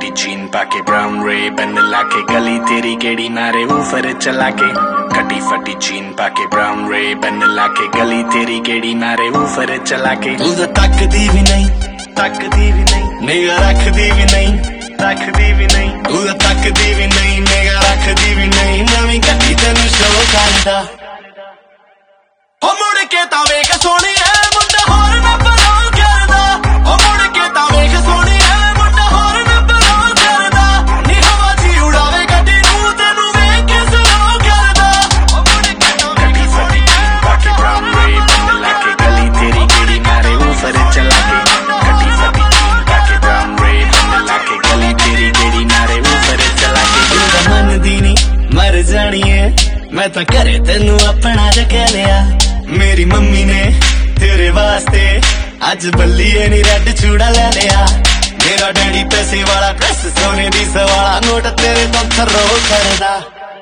फटी जीन पाके ब्राउन रे बन लाके गली तेरी गेड़ी मारे ऊपर चला के कटी फटी जीन पाके ब्राउन रे बन लाके गली तेरी गेड़ी मारे ऊपर चला के तू तो तकदी भी नहीं निगाह रखदी भी नहीं तू तो तकदी भी नहीं निगाह रखदी भी नहीं नवीं गड्डी तैनूं शो करदा ओ मुड़ के तां वेख सोहणिए मुंडा होर ना बलां करदा ओ मुड़ के तां वेख सोहणिए मुंडा होर ना बलां करदा नी हवा च उड़ावे गड्डी नूं तैनूं वेख के सलां करदा ओ मुड़ के तां वेख सोहणिए पाके ब्राउन रे बन लाके गली तेरी गेड़ी मारे ऊपर चला के कटी फटी जीन पाके ब्राउन रे बन लाके गली तेरी गेड़ी मारे ऊपर चला के तू मन दी नी मर जानी है मैं तां घरे तैनूं अपना कह लिया मेरी मम्मी ने तेरे वास्ते अज बल्लीए नी रेड चूड़ा ले लिया मेरा डैडी पैसे वाला ड्रेस सोने दी सवाला नोट तेरे तो थर्रो करदा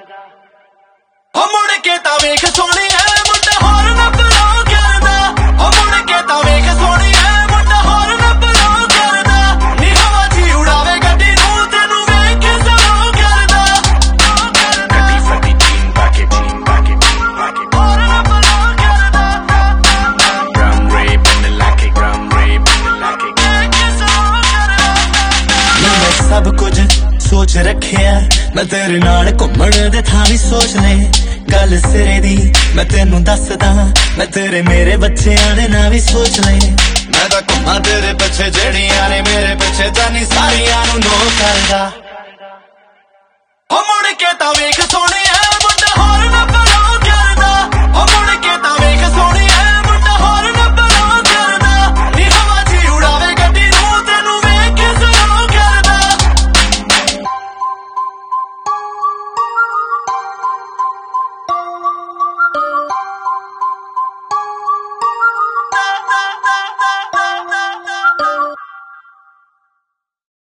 ओ मुड़ के तां वेख सोहणिए मुंडा होर ना बलां करदा ओ मुड़ के तां वेख सोहणिए मुंडा होर ना बलां करदा नी हवा च उड़ावे गड्डी नूं तैनूं वेख के सलां करदा कटी फटी जीन पाके होर ना बलां करदा ब्राउन रे बन लाके वेख के सलां करदा मैं सब कुछ सोच रखिया मैं तेरे नाल घुम्मण दे थां भी सोच ले गल सिरे दी मैं तेनू दसदा मैं तेरे मेरे बच्चेआं दे नां भी सोच ले मैं तां घुम्मां तेरे पिछे जेड़ियां ने मेरे पिछे जानी सारियां नूं नो करदा ओ मुड़ के तां वेख सोहणिए